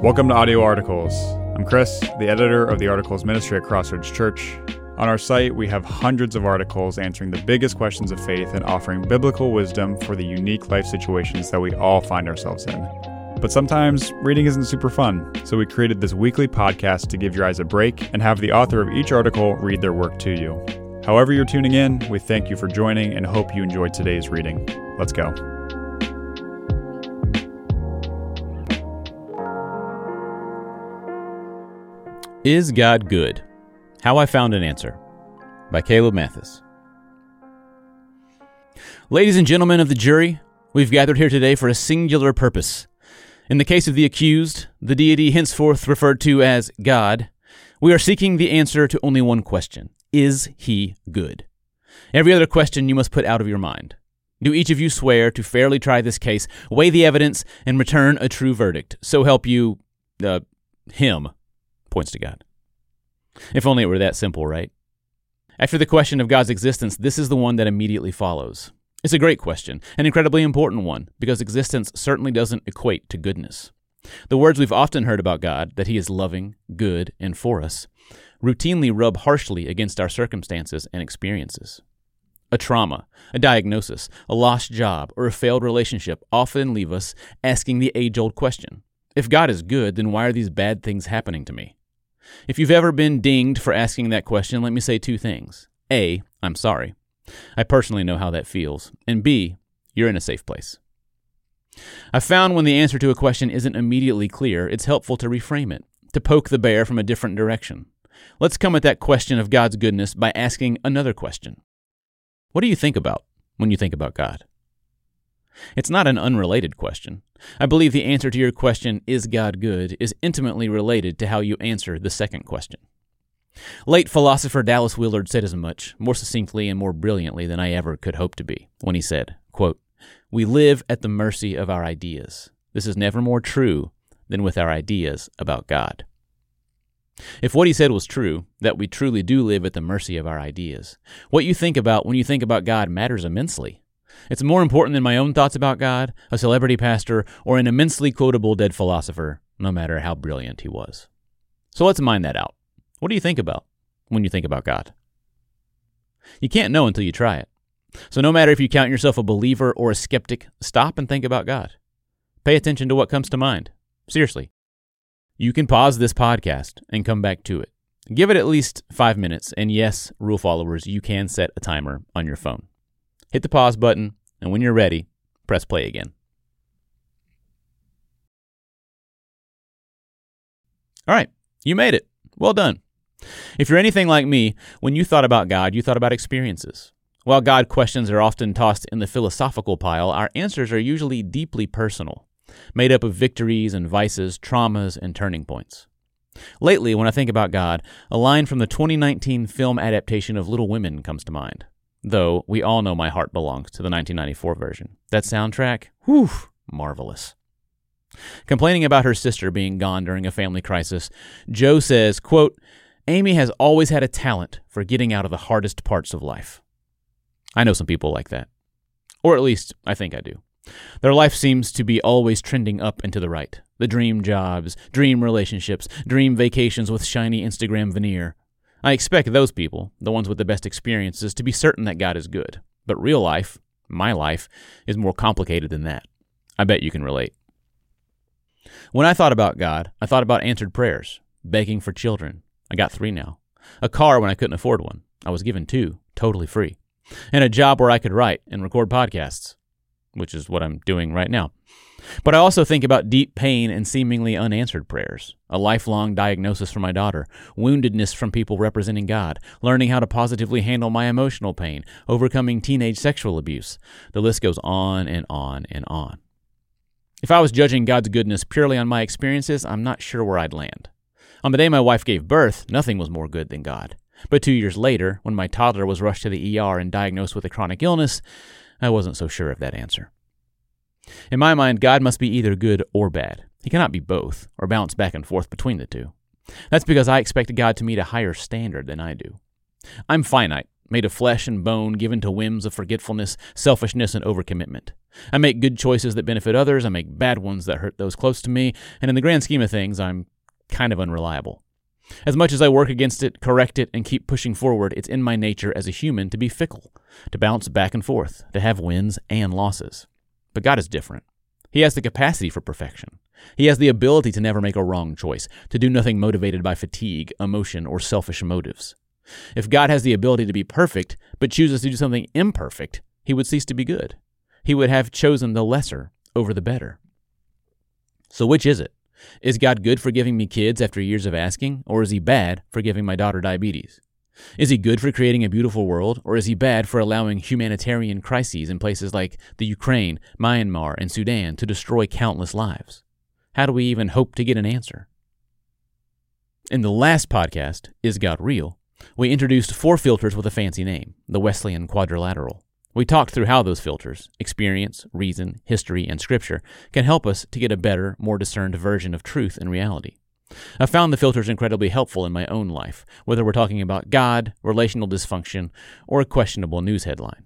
Welcome to Audio Articles. I'm Chris, the editor of the Articles Ministry at Crossroads Church. On our site, we have hundreds of articles answering the biggest questions of faith and offering biblical wisdom for the unique life situations that we all find ourselves in. But sometimes reading isn't super fun, so we created this weekly podcast to give your eyes a break and have the author of each article read their work to you. However you're tuning in, we thank you for joining and hope you enjoyed today's reading. Let's go. Is God Good? How I Found an Answer by Caleb Mathis. Ladies and gentlemen of the jury, we've gathered here today for a singular purpose. In the case of the accused, the deity henceforth referred to as God, we are seeking the answer to only one question. Is he good? Every other question you must put out of your mind. Do each of you swear to fairly try this case, weigh the evidence, and return a true verdict? So help you, him. Points to God. If only it were that simple, right? After the question of God's existence, this is the one that immediately follows. It's a great question, an incredibly important one, because existence certainly doesn't equate to goodness. The words we've often heard about God, that he is loving, good, and for us, routinely rub harshly against our circumstances and experiences. A trauma, a diagnosis, a lost job, or a failed relationship often leave us asking the age-old question. If God is good, then why are these bad things happening to me? If you've ever been dinged for asking that question, let me say two things. A, I'm sorry. I personally know how that feels. And B, you're in a safe place. I've found when the answer to a question isn't immediately clear, it's helpful to reframe it, to poke the bear from a different direction. Let's come at that question of God's goodness by asking another question. What do you think about when you think about God? It's not an unrelated question. I believe the answer to your question, is God good, is intimately related to how you answer the second question. Late philosopher Dallas Willard said as much, more succinctly and more brilliantly than I ever could hope to be, when he said, quote, "We live at the mercy of our ideas. This is never more true than with our ideas about God." If what he said was true, that we truly do live at the mercy of our ideas, what you think about when you think about God matters immensely. It's more important than my own thoughts about God, a celebrity pastor, or an immensely quotable dead philosopher, no matter how brilliant he was. So let's mine that out. What do you think about when you think about God? You can't know until you try it. So no matter if you count yourself a believer or a skeptic, stop and think about God. Pay attention to what comes to mind. Seriously. You can pause this podcast and come back to it. Give it at least 5 minutes, and yes, rule followers, you can set a timer on your phone. Hit the pause button, and when you're ready, press play again. All right, you made it. Well done. If you're anything like me, when you thought about God, you thought about experiences. While God questions are often tossed in the philosophical pile, our answers are usually deeply personal, made up of victories and vices, traumas, and turning points. Lately, when I think about God, a line from the 2019 film adaptation of Little Women comes to mind. Though we all know my heart belongs to the 1994 version. That soundtrack, whew, marvelous. Complaining about her sister being gone during a family crisis, Jo says, quote, "Amy has always had a talent for getting out of the hardest parts of life." I know some people like that. Or at least, I think I do. Their life seems to be always trending up and to the right. The dream jobs, dream relationships, dream vacations with shiny Instagram veneer. I expect those people, the ones with the best experiences, to be certain that God is good. But real life, my life, is more complicated than that. I bet you can relate. When I thought about God, I thought about answered prayers, begging for children. I got 3 now. A car when I couldn't afford one. I was given 2, totally free. And a job where I could write and record podcasts, which is what I'm doing right now. But I also think about deep pain and seemingly unanswered prayers, a lifelong diagnosis for my daughter, woundedness from people representing God, learning how to positively handle my emotional pain, overcoming teenage sexual abuse. The list goes on and on and on. If I was judging God's goodness purely on my experiences, I'm not sure where I'd land. On the day my wife gave birth, nothing was more good than God. But 2 years later, when my toddler was rushed to the ER and diagnosed with a chronic illness, I wasn't so sure of that answer. In my mind, God must be either good or bad. He cannot be both, or bounce back and forth between the two. That's because I expect God to meet a higher standard than I do. I'm finite, made of flesh and bone, given to whims of forgetfulness, selfishness, and overcommitment. I make good choices that benefit others, I make bad ones that hurt those close to me, and in the grand scheme of things, I'm kind of unreliable. As much as I work against it, correct it, and keep pushing forward, it's in my nature as a human to be fickle, to bounce back and forth, to have wins and losses. But God is different. He has the capacity for perfection. He has the ability to never make a wrong choice, to do nothing motivated by fatigue, emotion, or selfish motives. If God has the ability to be perfect, but chooses to do something imperfect, he would cease to be good. He would have chosen the lesser over the better. So which is it? Is God good for giving me kids after years of asking, or is he bad for giving my daughter diabetes? Is he good for creating a beautiful world, or is he bad for allowing humanitarian crises in places like the Ukraine, Myanmar, and Sudan to destroy countless lives? How do we even hope to get an answer? In the last podcast, Is God Real?, we introduced 4 filters with a fancy name, the Wesleyan Quadrilateral. We talked through how those filters, experience, reason, history, and scripture, can help us to get a better, more discerned version of truth and reality. I found the filters incredibly helpful in my own life, whether we're talking about God, relational dysfunction, or a questionable news headline.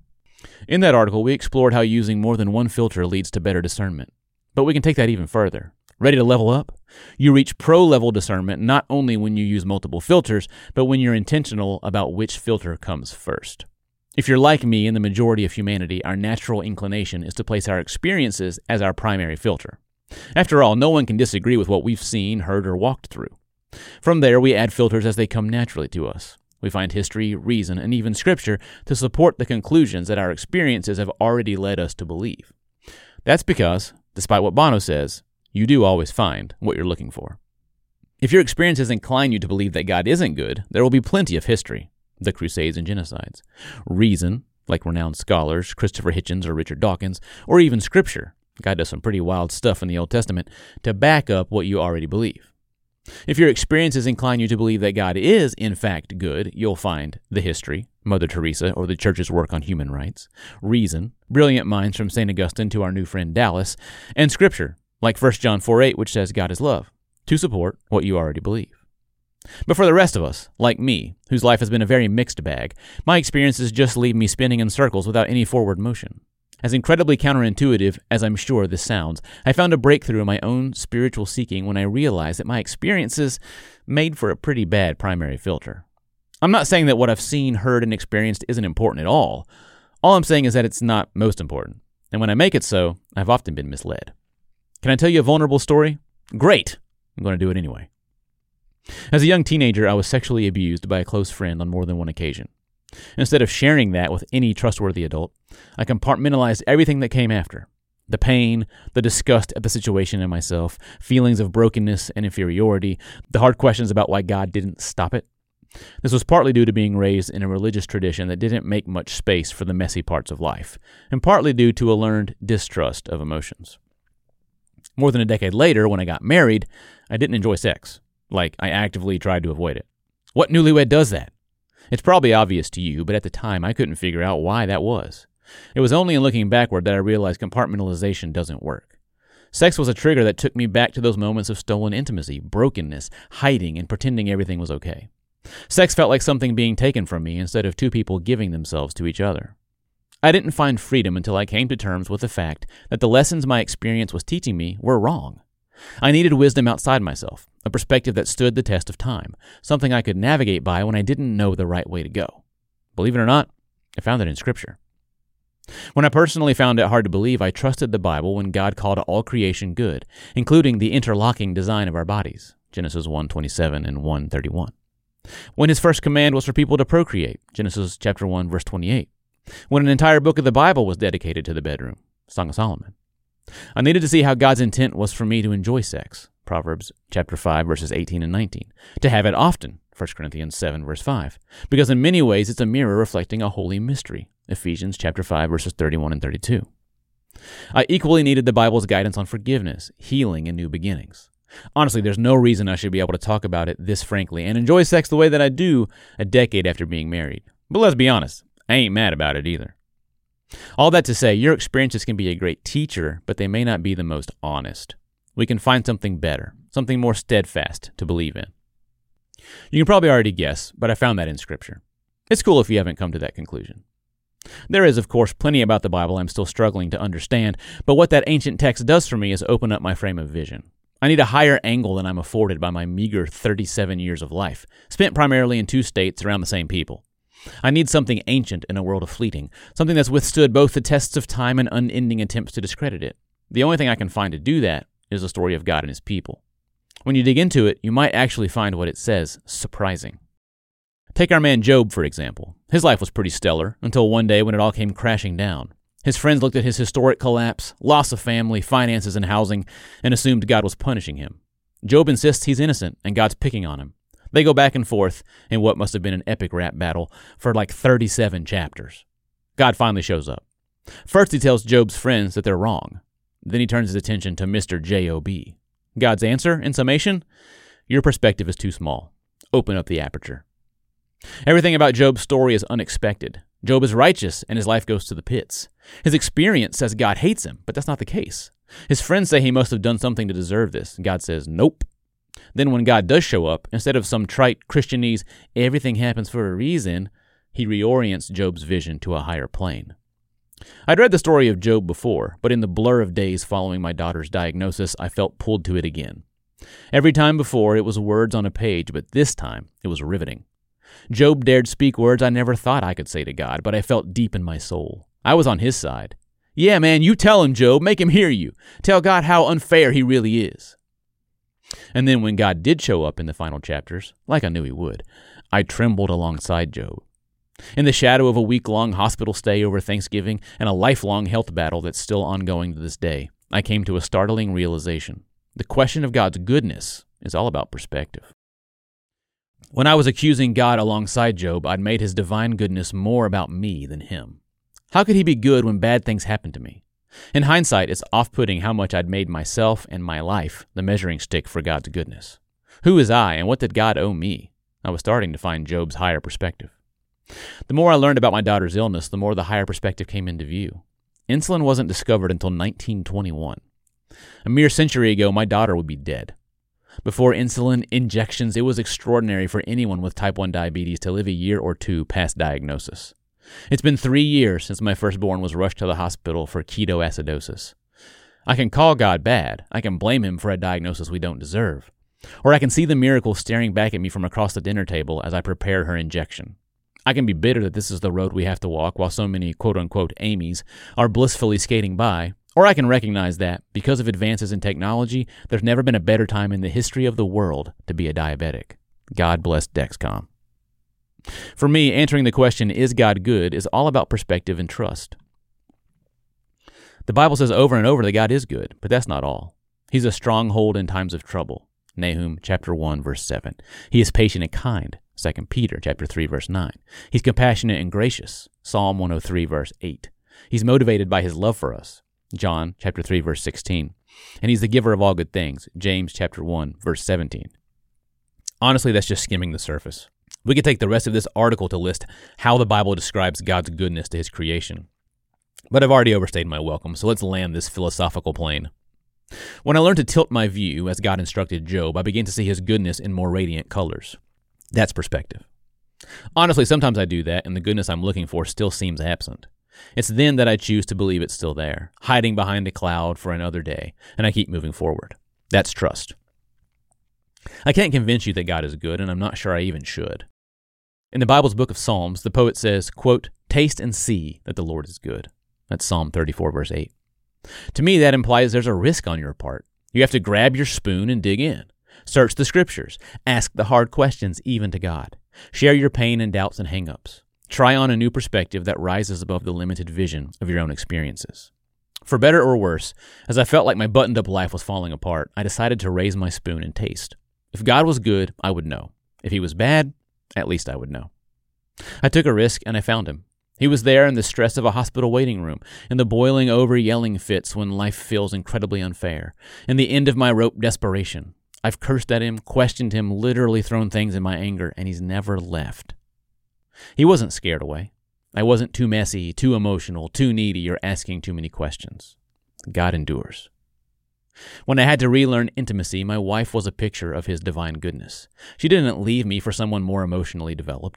In that article, we explored how using more than one filter leads to better discernment. But we can take that even further. Ready to level up? You reach pro-level discernment not only when you use multiple filters, but when you're intentional about which filter comes first. If you're like me and the majority of humanity, our natural inclination is to place our experiences as our primary filter. After all, no one can disagree with what we've seen, heard, or walked through. From there, we add filters as they come naturally to us. We find history, reason, and even scripture to support the conclusions that our experiences have already led us to believe. That's because, despite what Bono says, you do always find what you're looking for. If your experiences incline you to believe that God isn't good, there will be plenty of history, the Crusades and genocides, reason, like renowned scholars Christopher Hitchens or Richard Dawkins, or even scripture. God does some pretty wild stuff in the Old Testament to back up what you already believe. If your experiences incline you to believe that God is, in fact, good, you'll find the history, Mother Teresa, or the Church's work on human rights, reason, brilliant minds from St. Augustine to our new friend Dallas, and scripture, like 1 John 4:8, which says God is love, to support what you already believe. But for the rest of us, like me, whose life has been a very mixed bag, my experiences just leave me spinning in circles without any forward motion. As incredibly counterintuitive as I'm sure this sounds, I found a breakthrough in my own spiritual seeking when I realized that my experiences made for a pretty bad primary filter. I'm not saying that what I've seen, heard, and experienced isn't important at all. All I'm saying is that it's not most important. And when I make it so, I've often been misled. Can I tell you a vulnerable story? Great! I'm going to do it anyway. As a young teenager, I was sexually abused by a close friend on more than one occasion. Instead of sharing that with any trustworthy adult, I compartmentalized everything that came after. The pain, the disgust at the situation and myself, feelings of brokenness and inferiority, the hard questions about why God didn't stop it. This was partly due to being raised in a religious tradition that didn't make much space for the messy parts of life, and partly due to a learned distrust of emotions. More than a decade later, when I got married, I didn't enjoy sex. Like, I actively tried to avoid it. What newlywed does that? It's probably obvious to you, but at the time I couldn't figure out why that was. It was only in looking backward that I realized compartmentalization doesn't work. Sex was a trigger that took me back to those moments of stolen intimacy, brokenness, hiding, and pretending everything was okay. Sex felt like something being taken from me instead of two people giving themselves to each other. I didn't find freedom until I came to terms with the fact that the lessons my experience was teaching me were wrong. I needed wisdom outside myself, a perspective that stood the test of time, something I could navigate by when I didn't know the right way to go. Believe it or not, I found it in Scripture. When I personally found it hard to believe, I trusted the Bible when God called all creation good, including the interlocking design of our bodies, Genesis 1:27 and 1:31. When his first command was for people to procreate, Genesis chapter 1, verse 28. When an entire book of the Bible was dedicated to the bedroom, Song of Solomon. I needed to see how God's intent was for me to enjoy sex, Proverbs chapter 5, verses 18 and 19, to have it often, 1 Corinthians 7, verse 5, because in many ways it's a mirror reflecting a holy mystery, Ephesians chapter 5, verses 31 and 32. I equally needed the Bible's guidance on forgiveness, healing, and new beginnings. Honestly, there's no reason I should be able to talk about it this frankly and enjoy sex the way that I do a decade after being married. But let's be honest, I ain't mad about it either. All that to say, your experiences can be a great teacher, but they may not be the most honest. We can find something better, something more steadfast to believe in. You can probably already guess, but I found that in Scripture. It's cool if you haven't come to that conclusion. There is, of course, plenty about the Bible I'm still struggling to understand, but what that ancient text does for me is open up my frame of vision. I need a higher angle than I'm afforded by my meager 37 years of life, spent primarily in 2 states around the same people. I need something ancient in a world of fleeting, something that's withstood both the tests of time and unending attempts to discredit it. The only thing I can find to do that is the story of God and his people. When you dig into it, you might actually find what it says surprising. Take our man Job, for example. His life was pretty stellar, until one day when it all came crashing down. His friends looked at his historic collapse, loss of family, finances, and housing, and assumed God was punishing him. Job insists he's innocent, and God's picking on him. They go back and forth in what must have been an epic rap battle for like 37 chapters. God finally shows up. First he tells Job's friends that they're wrong. Then he turns his attention to Mr. J.O.B. God's answer, in summation, your perspective is too small. Open up the aperture. Everything about Job's story is unexpected. Job is righteous, and his life goes to the pits. His experience says God hates him, but that's not the case. His friends say he must have done something to deserve this. God says, nope. Then when God does show up, instead of some trite Christianese, everything happens for a reason, he reorients Job's vision to a higher plane. I'd read the story of Job before, but in the blur of days following my daughter's diagnosis, I felt pulled to it again. Every time before, it was words on a page, but this time, it was riveting. Job dared speak words I never thought I could say to God, but I felt deep in my soul. I was on his side. Yeah, man, you tell him, Job. Make him hear you. Tell God how unfair he really is. And then when God did show up in the final chapters, like I knew he would, I trembled alongside Job. In the shadow of a week-long hospital stay over Thanksgiving and a lifelong health battle that's still ongoing to this day, I came to a startling realization. The question of God's goodness is all about perspective. When I was accusing God alongside Job, I'd made his divine goodness more about me than him. How could he be good when bad things happened to me? In hindsight, it's off-putting how much I'd made myself and my life the measuring stick for God's goodness. Who is I, and what did God owe me? I was starting to find Job's higher perspective. The more I learned about my daughter's illness, the more the higher perspective came into view. Insulin wasn't discovered until 1921. A mere century ago, my daughter would be dead. Before insulin injections, it was extraordinary for anyone with type 1 diabetes to live a year or 2 past diagnosis. It's been 3 years since my firstborn was rushed to the hospital for ketoacidosis. I can call God bad. I can blame him for a diagnosis we don't deserve. Or I can see the miracle staring back at me from across the dinner table as I prepare her injection. I can be bitter that this is the road we have to walk while so many quote-unquote Amy's are blissfully skating by. Or I can recognize that, because of advances in technology, there's never been a better time in the history of the world to be a diabetic. God bless Dexcom. For me, answering the question, is God good, is all about perspective and trust. The Bible says over and over that God is good, but that's not all. He's a stronghold in times of trouble. Nahum chapter 1, verse 7. He is patient and kind. 2 Peter chapter 3, verse 9. He's compassionate and gracious. Psalm 103, verse 8. He's motivated by his love for us. John chapter 3, verse 16. And he's the giver of all good things. James chapter 1, verse 17. Honestly, that's just skimming the surface. We could take the rest of this article to list how the Bible describes God's goodness to his creation. But I've already overstayed my welcome, so let's land this philosophical plane. When I learned to tilt my view, as God instructed Job, I began to see his goodness in more radiant colors. That's perspective. Honestly, sometimes I do that, and the goodness I'm looking for still seems absent. It's then that I choose to believe it's still there, hiding behind a cloud for another day, and I keep moving forward. That's trust. I can't convince you that God is good, and I'm not sure I even should. In the Bible's book of Psalms, the poet says, quote, "Taste and see that the Lord is good." That's Psalm 34, verse 8. To me, that implies there's a risk on your part. You have to grab your spoon and dig in. Search the scriptures. Ask the hard questions, even to God. Share your pain and doubts and hang-ups. Try on a new perspective that rises above the limited vision of your own experiences. For better or worse, as I felt like my buttoned-up life was falling apart, I decided to raise my spoon and taste. If God was good, I would know. If he was bad, at least I would know. I took a risk, and I found him. He was there in the stress of a hospital waiting room, in the boiling over yelling fits when life feels incredibly unfair, in the end of my rope desperation. I've cursed at him, questioned him, literally thrown things in my anger, and he's never left. He wasn't scared away. I wasn't too messy, too emotional, too needy, or asking too many questions. God endures. When I had to relearn intimacy, my wife was a picture of his divine goodness. She didn't leave me for someone more emotionally developed.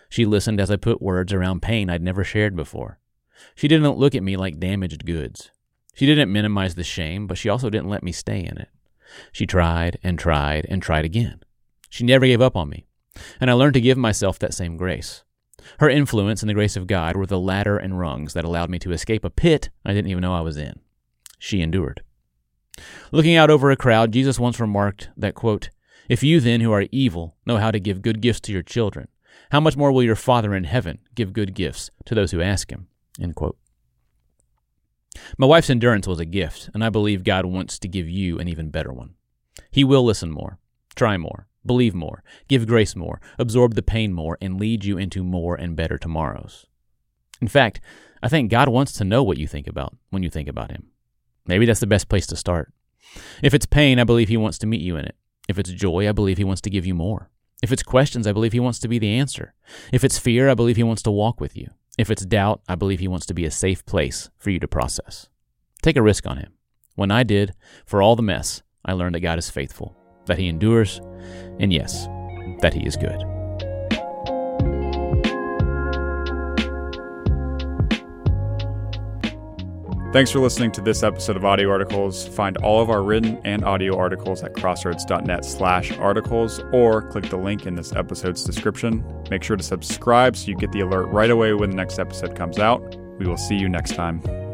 She listened as I put words around pain I'd never shared before. She didn't look at me like damaged goods. She didn't minimize the shame, but she also didn't let me stay in it. She tried and tried and tried again. She never gave up on me, and I learned to give myself that same grace. Her influence and the grace of God were the ladder and rungs that allowed me to escape a pit I didn't even know I was in. She endured. Looking out over a crowd, Jesus once remarked that, quote, "If you then who are evil know how to give good gifts to your children, how much more will your Father in heaven give good gifts to those who ask him?" End quote. My wife's endurance was a gift, and I believe God wants to give you an even better one. He will listen more, try more, believe more, give grace more, absorb the pain more, and lead you into more and better tomorrows. In fact, I think God wants to know what you think about when you think about him. Maybe that's the best place to start. If it's pain, I believe he wants to meet you in it. If it's joy, I believe he wants to give you more. If it's questions, I believe he wants to be the answer. If it's fear, I believe he wants to walk with you. If it's doubt, I believe he wants to be a safe place for you to process. Take a risk on him. When I did, for all the mess, I learned that God is faithful, that he endures, and yes, that he is good. Thanks for listening to this episode of Audio Articles. Find all of our written and audio articles at crossroads.net/articles or click the link in this episode's description. Make sure to subscribe so you get the alert right away when the next episode comes out. We will see you next time.